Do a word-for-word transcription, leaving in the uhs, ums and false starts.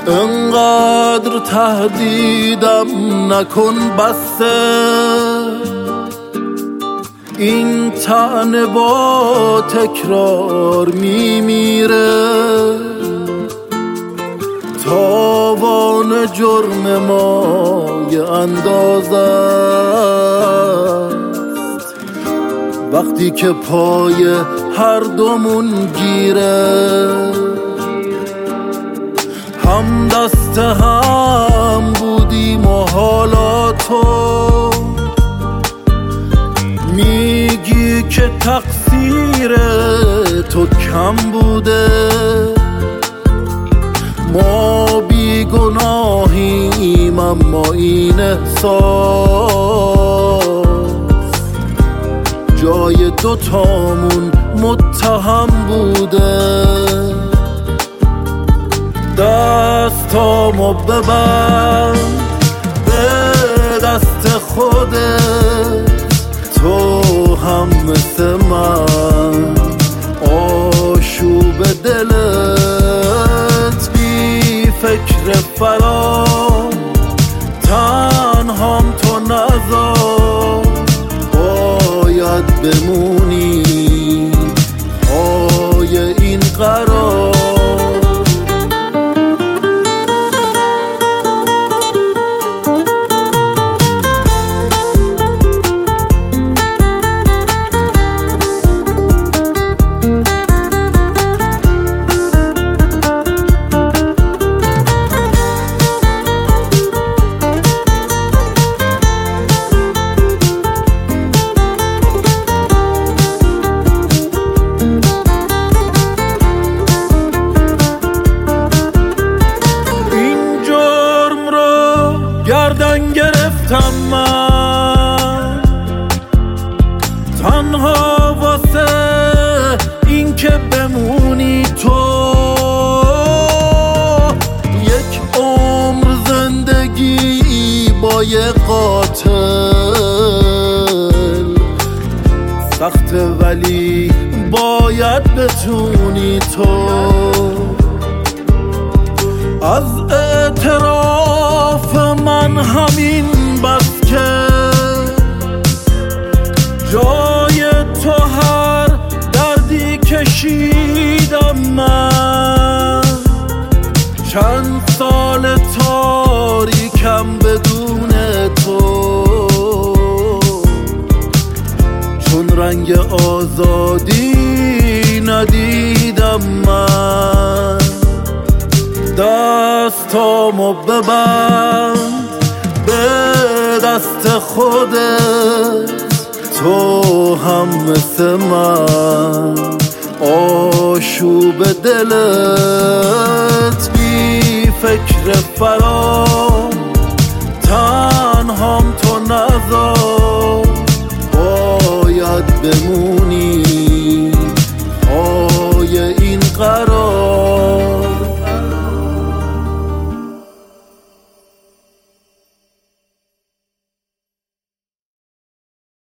انقدر تهدیدم نکن بسه، این طعنه با تکرار میمیره. تاوان جرم ما یه اندازه است وقتی که پای هر دومون گیره. هم دست هم بودیم و حالا تو میگی که تقصیر تو کم بوده. ما بیگناهیم اما این احساس جای دوتامون متهم بوده. دستامو ببند به دست خودت، تو هم مثل من آشوب دلت، بی فکر فرار تنهام تو نذار. باید بمونی پای این قرار. گردن گرفتم من تنها واسه این که بمونی تو. یک عمر زندگی با یه قاتل سخته ولی باید بتونی تو. از اعتراف من همین بس که جای تو هر دردی کشیدم من. چند سال تاریکم بدون تو، چون رنگ آزادی ندیدم من. دستامو ببند به دست خودت، تو هم مثل من آشوب دلت، بی فکر فرار تنهام تو نذار. باید بمونی